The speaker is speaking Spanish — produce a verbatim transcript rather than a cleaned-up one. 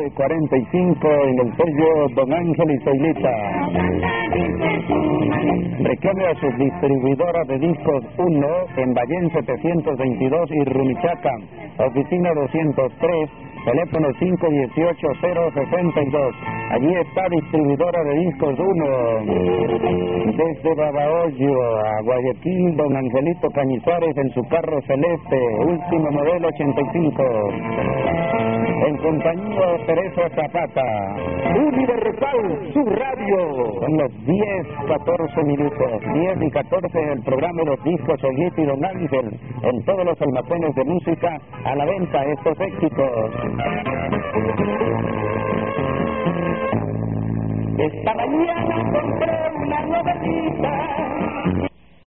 cuarenta y cinco en el sello Don Ángel y Zoilita. Reclame a su distribuidora de discos uno en Ballén setecientos veintidós y Rumichaca, oficina doscientos tres, teléfono cinco dieciocho cero sesenta y dos. Allí está distribuidora de discos uno. Desde Babahoyo a Guayaquil, don Angelito Cañizares en su carro celeste, último modelo ochenta y cinco. En compañía de Teresa Zapata. Universal, su radio. Son los diez, catorce minutos. diez y catorce el programa de los discos Zoilita y Don Ángel. En todos los almacenes de música, a la venta estos éxitos. Esta mañana compré una novelita